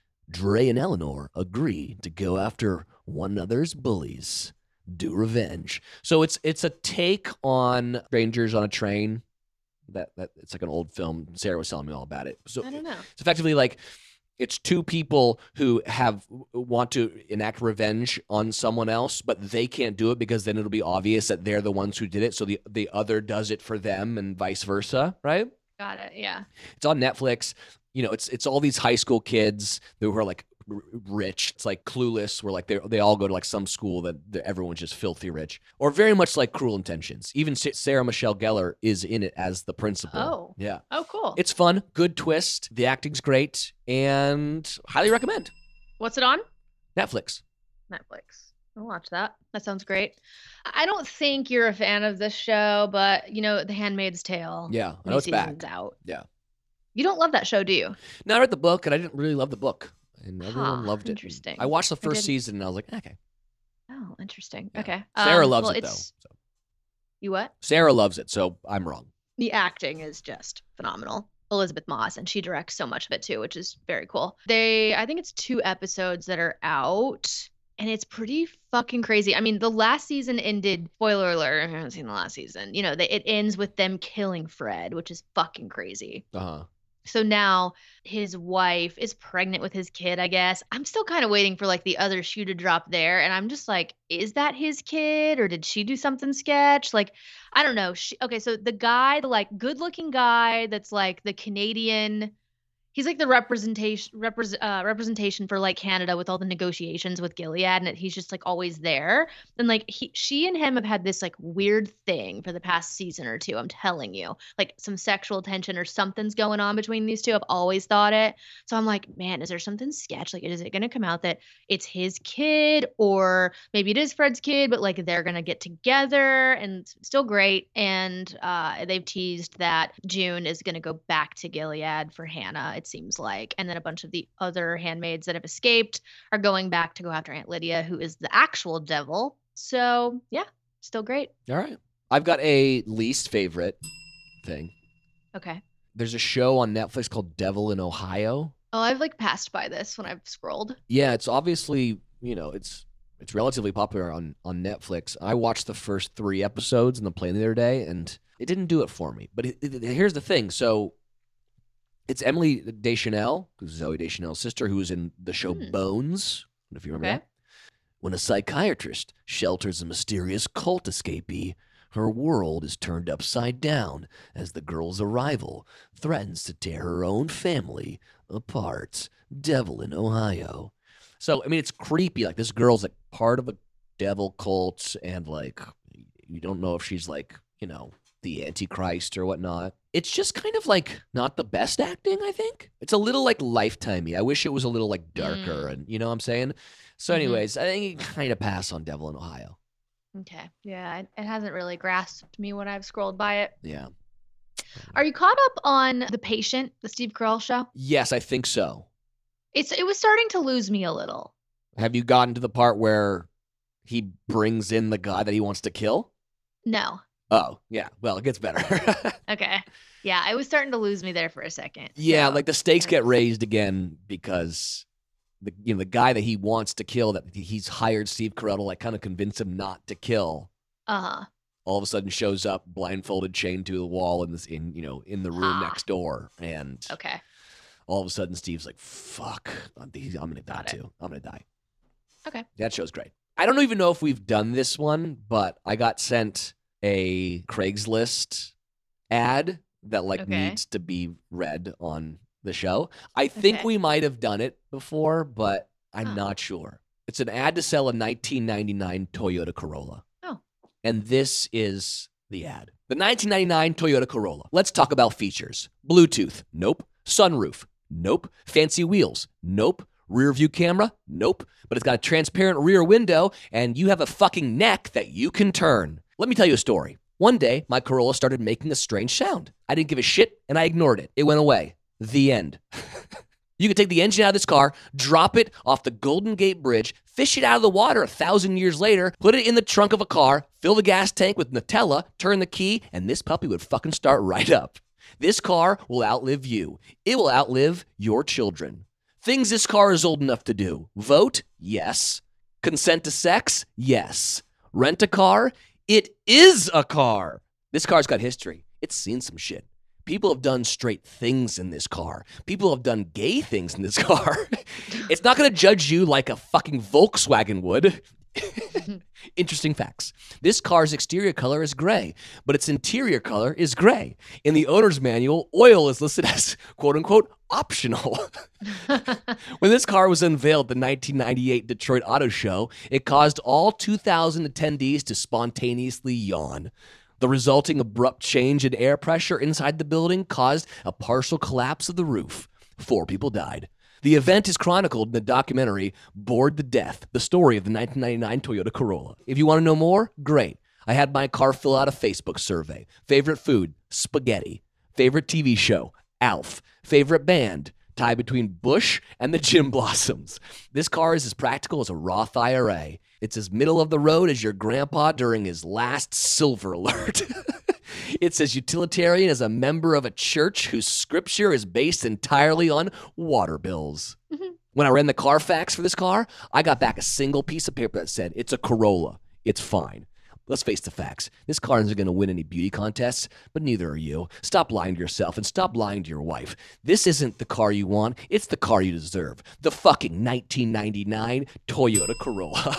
Dre and Eleanor agree to go after one another's bullies, do revenge. So it's it's a take on Strangers on a Train. That that it's like an old film. Sarah was telling me all about it. So I don't know. it's effectively like it's two people who have want to enact revenge on someone else, but they can't do it because then it'll be obvious that they're the ones who did it. So the the other does it for them, and vice versa, right? Got it. Yeah. It's on Netflix. You know, it's it's all these high school kids who are like r- rich. It's like Clueless, where like they they all go to like some school that, that everyone's just filthy rich, or very much like Cruel Intentions. Even Sa- Sarah Michelle Gellar is in it as the principal. Oh. Yeah. Oh, cool. It's fun, good twist. The acting's great, and highly recommend. What's it on? Netflix. Netflix. I'll watch that. That sounds great. I don't think you're a fan of this show, but you know, The Handmaid's Tale. Yeah, I new know it's back. season's out. Yeah. You don't love that show, do you? Now I read the book, and I didn't really love the book, and everyone Huh, loved it. interesting. I watched the I first didn't- season, and I was like, okay. Oh, interesting. Yeah. Okay. Sarah Um, loves well, it though. it's- So. You what? Sarah loves it, so I'm wrong. The acting is just phenomenal. Elizabeth Moss, and she directs so much of it too, which is very cool. They, I think it's two episodes that are out, and it's pretty fucking crazy. I mean, the last season ended, spoiler alert, if you haven't seen the last season, you know, they, it ends with them killing Fred, which is fucking crazy. Uh huh. So now his wife is pregnant with his kid, I guess. I'm still kind of waiting for like the other shoe to drop there. And I'm just like, is that his kid or did she do something sketch? Like, I don't know. She, okay, so the guy, the like good looking guy that's like the Canadian, he's like the representation repres uh, representation for like Canada with all the negotiations with Gilead, and it, he's just like always there. And like he, she and him have had this like weird thing for the past season or two. I'm telling you, like some sexual tension or something's going on between these two. I've always thought it. So I'm like, man, is there something sketch? Like, is it going to come out that it's his kid, or maybe it is Fred's kid, but like they're going to get together, and it's still great. And uh, they've teased that June is going to go back to Gilead for Hannah, it seems like. And then a bunch of the other handmaids that have escaped are going back to go after Aunt Lydia, who is the actual devil. So yeah, still great. All right. I've got a least favorite thing. Okay. There's a show on Netflix called Devil in Ohio. Oh, I've like passed by this when I've scrolled. Yeah, it's obviously, you know, it's it's relatively popular on, on Netflix. I watched the first three episodes in the plane the other day, and it didn't do it for me. But it, it, here's the thing. So it's Emily Deschanel, who's Zoe Deschanel's sister, who was in the show Hmm. Bones. If you remember Okay. that. When a psychiatrist shelters a mysterious cult escapee, her world is turned upside down as the girl's arrival threatens to tear her own family apart. Devil in Ohio. So, I mean, it's creepy. Like, this girl's like part of a devil cult, and like, you don't know if she's like, you know, the Antichrist or whatnot. It's just kind of like not the best acting, I think. It's a little like Lifetimey. I wish it was a little like darker, Mm. and you know what I'm saying? So, Mhm. anyways, I think you kind of pass on Devil in Ohio. Okay. Yeah, it, it hasn't really grasped me when I've scrolled by it. Yeah. Are you caught up on The Patient, the Steve Carell show? Yes, I think so. It's it was starting to lose me a little. Have you gotten to the part where he brings in the guy that he wants to kill? No. Oh, yeah. Well, it gets better. Okay. Yeah, it was starting to lose me there for a second. Yeah, so- like the stakes get raised again because the you know the guy that he wants to kill, that he's hired Steve Carell to like kind of convince him not to kill, Uh-huh. all of a sudden shows up blindfolded, chained to the wall in this in you know in the room Ah. next door, and Okay. all of a sudden Steve's like, "Fuck, I'm, I'm gonna die Got it. too. I'm gonna die." Okay. That show's great. I don't even know if we've done this one, but I got sent a Craigslist ad that like Okay. needs to be read on the show. I think Okay. we might have done it before, but I'm Oh. not sure. It's an ad to sell a nineteen ninety-nine Toyota Corolla. Oh. And this is the ad. The nineteen ninety-nine Toyota Corolla. Let's talk about features. Bluetooth. Nope. Sunroof. Nope. Fancy wheels. Nope. Rear view camera? Nope. But it's got a transparent rear window, and you have a fucking neck that you can turn. Let me tell you a story. One day, my Corolla started making a strange sound. I didn't give a shit, and I ignored it. It went away. The end. You could take the engine out of this car, drop it off the Golden Gate Bridge, fish it out of the water a thousand years later, put it in the trunk of a car, fill the gas tank with Nutella, turn the key, and this puppy would fucking start right up. This car will outlive you. It will outlive your children. Things this car is old enough to do. Vote? Yes. Consent to sex? Yes. Rent a car? It is a car. This car's got history. It's seen some shit. People have done straight things in this car. People have done gay things in this car. It's not going to judge you like a fucking Volkswagen would. Interesting facts. This car's exterior color is gray, but its interior color is gray. In the owner's manual, oil is listed as quote unquote optional. When this car was unveiled at the nineteen ninety-eight Detroit Auto Show, it caused all two thousand attendees to spontaneously yawn. The resulting abrupt change in air pressure inside the building caused a partial collapse of the roof. Four people died. The event is chronicled in the documentary Bored to Death, the story of the nineteen ninety-nine Toyota Corolla. If you want to know more, great. I had my car fill out a Facebook survey. Favorite food? Spaghetti. Favorite T V show? Alf. Favorite band? Tie between Bush and the Gin Blossoms. This car is as practical as a Roth I R A. It's as middle of the road as your grandpa during his last silver alert. It's as utilitarian as a member of a church whose scripture is based entirely on water bills. Mhm. When I ran the Carfax for this car, I got back a single piece of paper that said, it's a Corolla. It's fine. Let's face the facts. This car isn't going to win any beauty contests, but neither are you. Stop lying to yourself and stop lying to your wife. This isn't the car you want. It's the car you deserve. The fucking nineteen ninety-nine Toyota Corolla.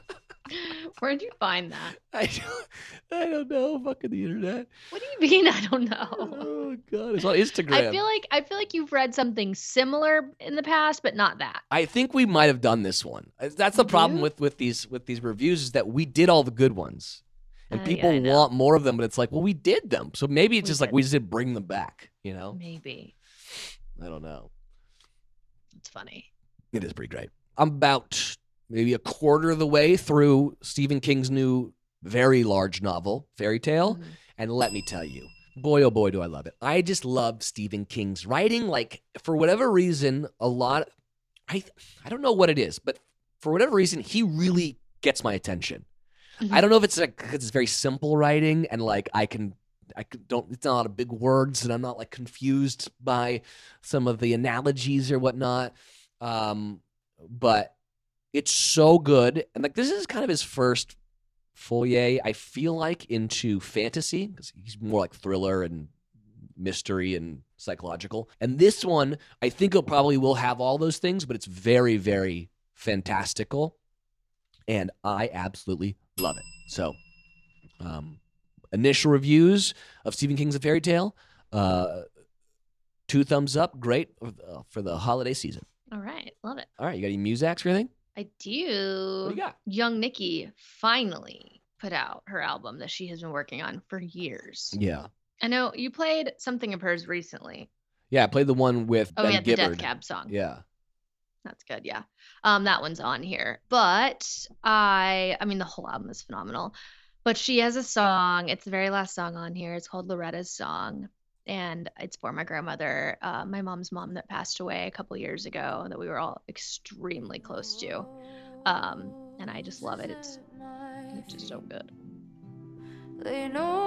Where'd you find that? I don't, I don't know. Fucking the internet. What do you mean? I don't know. Oh, God. It's on Instagram. I feel like I feel like you've read something similar in the past, but not that. I think we might have done this one. Uh, That's the We problem do? with, with these with these reviews is that we did all the good ones. And Uh, yeah, people I know. want more of them, but it's like, well, we did them. So maybe it's We just like did. we just didn't bring them back, you know? Maybe. I don't know. It's funny. It is pretty great. I'm about maybe a quarter of the way through Stephen King's new very large novel, Fairy Tale. Mhm. And let me tell you, boy, oh boy, do I love it. I just love Stephen King's writing. Like, for whatever reason, a lot, I, I don't know what it is, but for whatever reason, he really gets my attention. Mhm. I don't know if it's like, because it's very simple writing and like I can, I can- don't, it's not a lot of big words and I'm not like confused by some of the analogies or whatnot. Um, but it's so good. And like, this is kind of his first foray, I feel like, into fantasy because he's more like thriller and mystery and psychological. And this one, I think it probably will have all those things, but it's very, very fantastical. And I absolutely love it. So, um, initial reviews of Stephen King's A Fairy Tale, uh, two thumbs up, great for the, for the holiday season. All right. Love it. All right, you got any Muzaks or anything? I What do do. you got? Young Nikki finally put out her album that she has been working on for years. Yeah, I know you played something of hers recently. yeah. I played the one with Oh, Ben yeah, the Death Gibbard. Cab song. Yeah, That's good, yeah. Um, that one's on here. But I I mean the whole album is phenomenal. But she has a song, it's the very last song on here. It's called Loretta's Song. And it's for my grandmother, uh, my mom's mom that passed away a couple years ago that we were all extremely close to. Um, and I just love it. It's it's just so good. Lay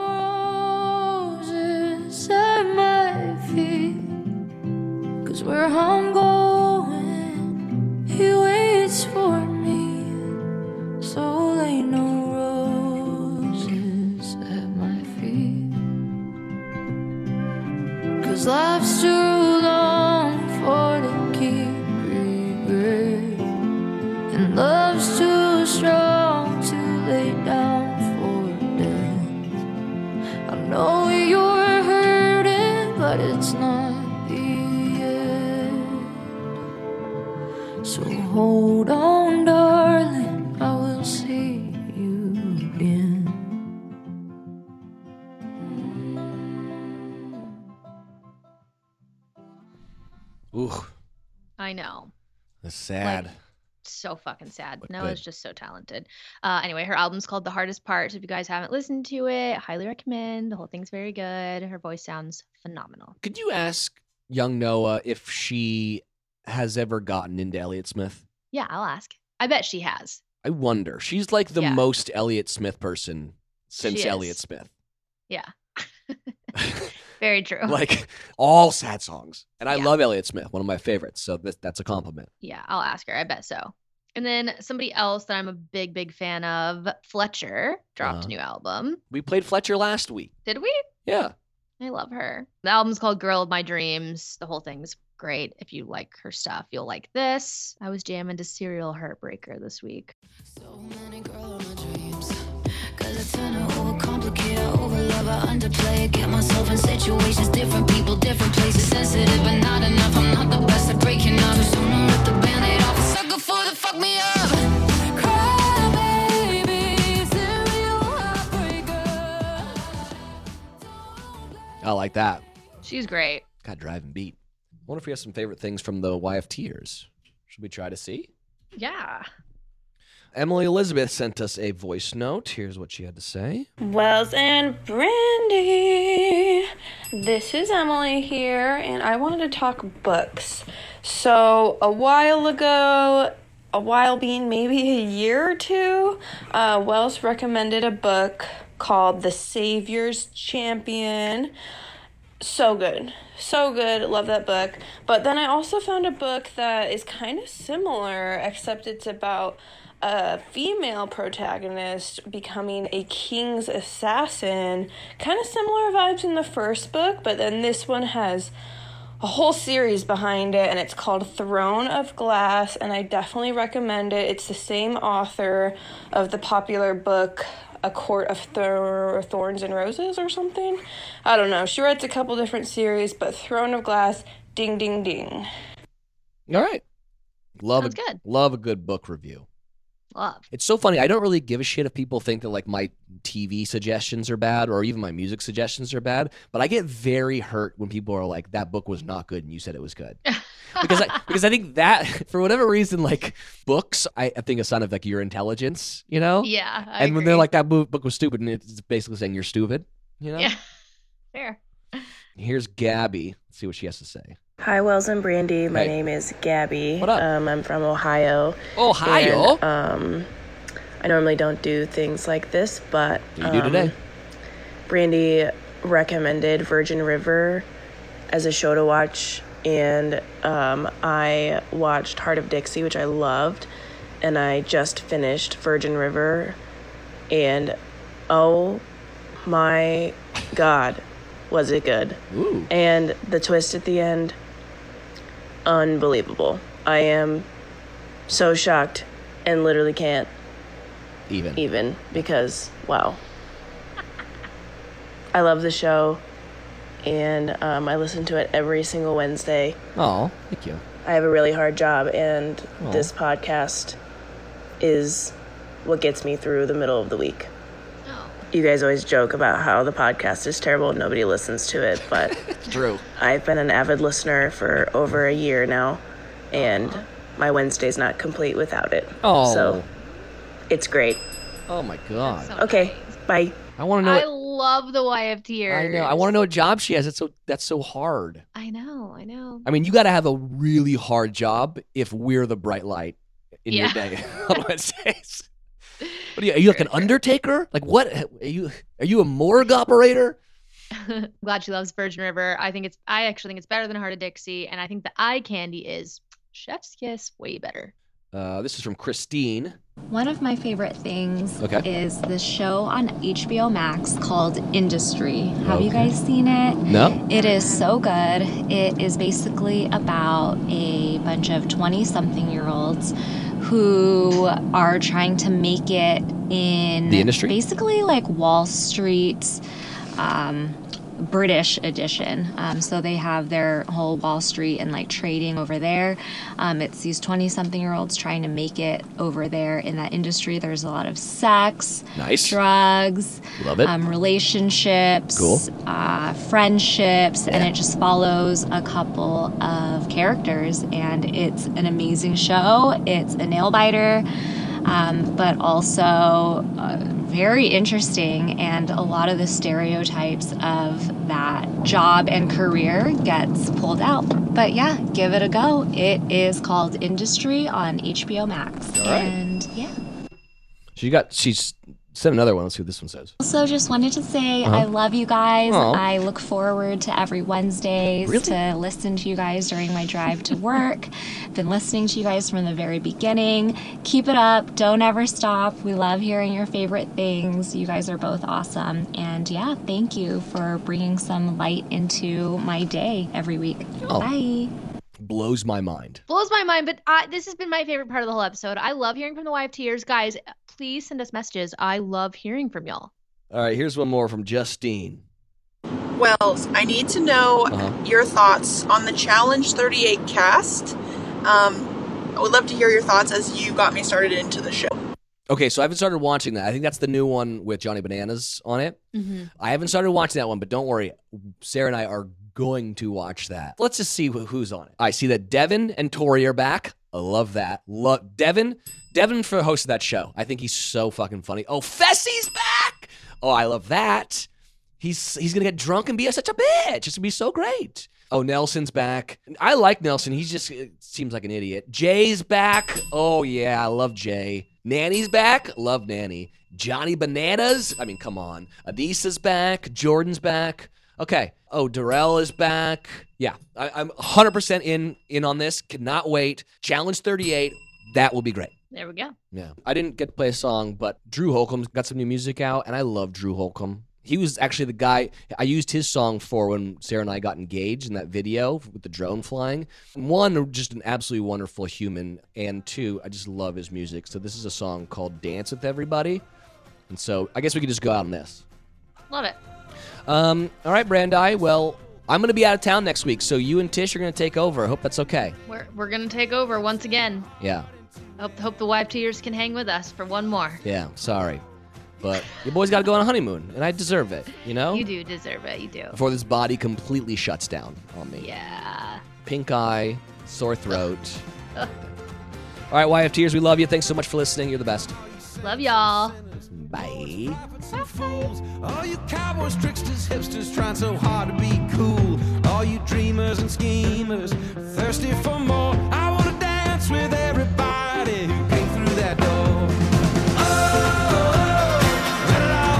roses at my feet, 'cause where I'm going, he waits for me. So lay no roses at my feet, 'cause life's too long for to keep regret, and love's too strong know. That's sad. Like, so fucking sad. But Noah's good. just so talented. Uh, anyway, her album's called The Hardest Part. So if you guys haven't listened to it, highly recommend. The whole thing's very good. Her voice sounds phenomenal. Could you ask young Noah if she has ever gotten into Elliott Smith? Yeah, I'll ask. I bet she has. I wonder. She's like the Yeah. most Elliott Smith person since She is. Elliott Smith. Yeah. Very true. Like all sad songs. And I Yeah. love Elliott Smith, one of my favorites. So that, that's a compliment. Yeah, I'll ask her. I bet so. And then somebody else that I'm a big, big fan of, Fletcher, dropped Uh-huh. a new album. We played Fletcher last week. Did we? Yeah. I love her. The album's called Girl of My Dreams. The whole thing's great. If you like her stuff, you'll like this. I was jamming to Serial Heartbreaker this week. So many girl of my dreams. Cause I tend to overcomplicate, overlove, I underplay. Get myself in situations, different people, different places. Sensitive, but not enough. I'm not the best at breaking up. Sooner rip the band-aid off. A sucker for the fuck me up. Cry, baby, serial heartbreaker. I like that. She's great. God, driving beat. I wonder if we have some favorite things from the Y F Ters. Should we try to see? Yeah. Emily Elizabeth sent us a voice note. Here's what she had to say. Wells and Brandy. This is Emily here, and I wanted to talk books. So, a while ago, a while being maybe a year or two, uh, Wells recommended a book called The Savior's Champion. So good. So good. Love that book. But then I also found a book that is kind of similar, except it's about a female protagonist becoming a king's assassin. Kind of similar vibes in the first book, but then this one has a whole series behind it, and it's called Throne of Glass, and I definitely recommend it. It's the same author of the popular book A Court of Thor- Thorns and Roses or something. I don't know. She writes a couple different series, but Throne of Glass, ding, ding, ding. All right. Love Sounds a, good. Love a good book review. Love. It's so funny. I don't really give a shit if people think that like my T V suggestions are bad or even my music suggestions are bad, but I get very hurt when people are like, that book was not good and you said it was good. because I because I think that for whatever reason, like books, I, I think a sign of like your intelligence, you know? Yeah. I and when agree. they're like, that bo- book was stupid, and it's basically saying you're stupid, you know? Yeah. Fair. Here's Gabby. Let's see what she has to say. Hi, Wells and Brandy. My Hey. name is Gabby. What up? Um, I'm from Ohio. Ohio? And, um, I normally don't do things like this, but What do you do um, today? Brandy recommended Virgin River as a show to watch, and um, I watched Heart of Dixie, which I loved, and I just finished Virgin River, and oh my God, was it good. Ooh. And the twist at the end, unbelievable. I am so shocked and literally can't Even. even because, wow. I love the show, and um, I listen to it every single Wednesday. Oh, thank you. I have a really hard job, and Aw. this podcast is what gets me through the middle of the week. Oh. You guys always joke about how the podcast is terrible and nobody listens to it, but It's true. I've been an avid listener for over a year now, and my Wednesday's not complete without it. Oh. So it's great. Oh my God. So Okay, nice. bye. I want to know. I What, love the Y F T I know. I want to know what job she has. That's so. That's so hard. I know. I know. I mean, you got to have a really hard job if we're the bright light in your Yeah. day on Wednesdays. What are you? Are you like an undertaker? Like what? Are you? Are you a morgue operator? I'm glad she loves Virgin River. I think it's. I actually think it's better than Heart of Dixie, and I think the eye candy is Chef's Kiss way better. Uh, this is from Christine. One of my favorite things Okay. is this show on H B O Max called Industry. Have you Okay. guys seen it? No. It is so good. It is basically about a bunch of twenty-something-year-olds who are trying to make it in The industry? basically like Wall Street, um, British edition. Um, so they have their whole Wall Street and like trading over there. Um, it's these twenty-something-year-olds trying to make it over there in that industry. There's a lot of sex, Nice. drugs, Love it. um, relationships, Cool. uh, friendships, and it just follows a couple of characters. And it's an amazing show. It's a nail biter. Um, but also uh, very interesting, and a lot of the stereotypes of that job and career gets pulled out. But yeah, give it a go. It is called Industry on H B O Max. All right. And yeah. She got, she's sent another one. Let's see what this one says. Also, just wanted to say Uh-huh. I love you guys. Aw. I look forward to every Wednesdays Really? to listen to you guys during my drive to work. Been listening to you guys from the very beginning. Keep it up. Don't ever stop. We love hearing your favorite things. You guys are both awesome. And yeah, thank you for bringing some light into my day every week. Oh. Bye. Blows my mind. Blows my mind, but I, this has been my favorite part of the whole episode. I love hearing from the Y F Ters. Guys, please send us messages. I love hearing from y'all. All right, here's one more from Justine. Wells, I need to know Uh-huh. your thoughts on the Challenge thirty-eight cast. Um, I would love to hear your thoughts as you got me started into the show. Okay, so I haven't started watching that. I think that's the new one with Johnny Bananas on it. Mm-hmm. I haven't started watching that one, but don't worry. Sarah and I are going to watch that. Let's just see who, who's on it. I see that Devin and Tori are back. I love that. Love Devin. Devin for host of that show. I think he's so fucking funny. Oh, Fessy's back. Oh, I love that. He's he's gonna get drunk and be such a bitch. It's gonna be so great. Oh, Nelson's back. I like Nelson. He just uh, seems like an idiot. Jay's back. Oh yeah, I love Jay. Nanny's back. Love Nanny. Johnny Bananas. I mean, come on. Adisa's back. Jordan's back. Okay. Oh, Darrell is back. Yeah, I, I'm one hundred percent in in on this. Cannot wait. Challenge thirty-eight. That will be great. There we go. Yeah. I didn't get to play a song, but Drew Holcomb's got some new music out, and I love Drew Holcomb. He was actually the guy I used his song for when Sarah and I got engaged in that video with the drone flying. One, just an absolutely wonderful human, and two, I just love his music. So this is a song called Dance With Everybody. And so I guess we could just go out on this. Love it. Um, all right, Brandi. Well, I'm going to be out of town next week, so you and Tish are going to take over. I hope that's okay. We're, we're going to take over once again. Yeah. Hope, hope the Y F Ters can hang with us for one more. Yeah, sorry. But your boy's got to go on a honeymoon, and I deserve it, you know? You do deserve it. You do. Before this body completely shuts down on me. Yeah. Pink eye, sore throat. All right, Y F Ters, we love you. Thanks so much for listening. You're the best. Love y'all. Bye. All you cowboys, tricksters, hipsters trying so hard to be cool. All you dreamers and schemers thirsty for more. I want to dance with everybody who came through that door. Oh, let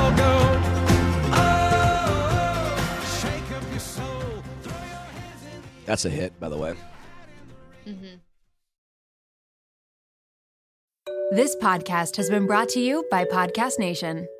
it all go. Oh, shake up your soul. Throw your hands in the air. That's a hit, by the way. Mm-hmm. This podcast has been brought to you by Podcast Nation.